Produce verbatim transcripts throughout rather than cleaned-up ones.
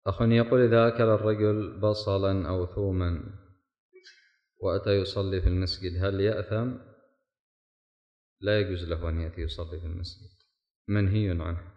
أخ يقول: إذا أكل الرجل بصلا أو ثوما وأتى يصلي في المسجد هل يأثم؟ لا يجوز له أن يأتي يصلي في المسجد، منهي عنه.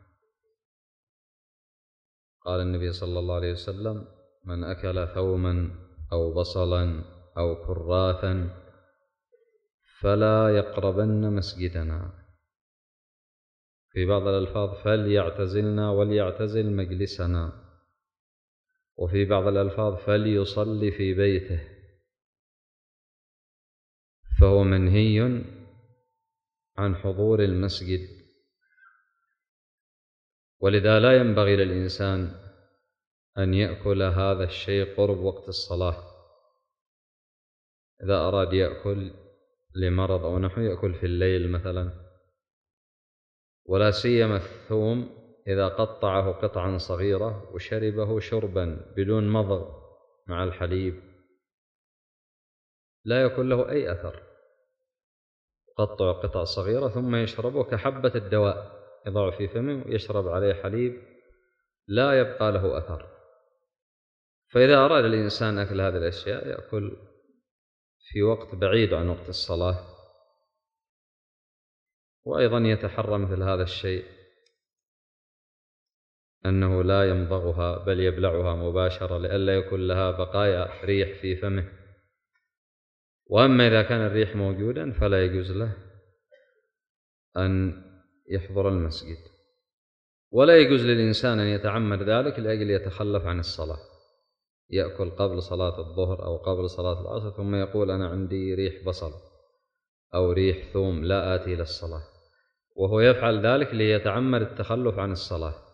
قال النبي صلى الله عليه وسلم: من أكل ثوما أو بصلا أو كراثا فلا يقربن مسجدنا. في بعض الألفاظ: فليعتزلنا وليعتزل مجلسنا. وفي بعض الألفاظ: فليصلي في بيته. فهو منهي عن حضور المسجد، ولذا لا ينبغي للإنسان أن يأكل هذا الشيء قرب وقت الصلاة. إذا أراد يأكل لمرض أو نحو يأكل في الليل مثلا، ولا سيما الثوم إذا قطعه قطعا صغيرة وشربه شربا بدون مضغ مع الحليب لا يكون له أي أثر. يقطع قطع صغيرة ثم يشربه كحبة الدواء، يضع في فمه ويشرب عليه حليب، لا يبقى له أثر. فإذا أراد الإنسان أكل هذه الأشياء يأكل في وقت بعيد عن وقت الصلاة. وأيضا يتحرى مثل هذا الشيء أنه لا يمضغها بل يبلعها مباشرة لئلا يكون لها بقايا ريح في فمه. وأما إذا كان الريح موجودا فلا يجوز له أن يحضر المسجد، ولا يجوز للإنسان أن يتعمد ذلك لأجل يتخلف عن الصلاة، يأكل قبل صلاة الظهر أو قبل صلاة العصر ثم يقول: أنا عندي ريح بصل أو ريح ثوم لا آتي إلى الصلاة، وهو يفعل ذلك ليتعمد التخلف عن الصلاة.